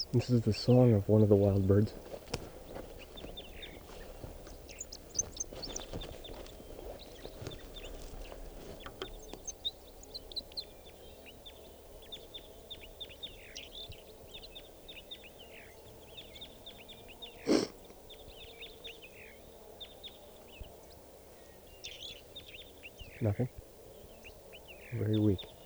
This is the song of one of the wild birds. Nothing. Very weak.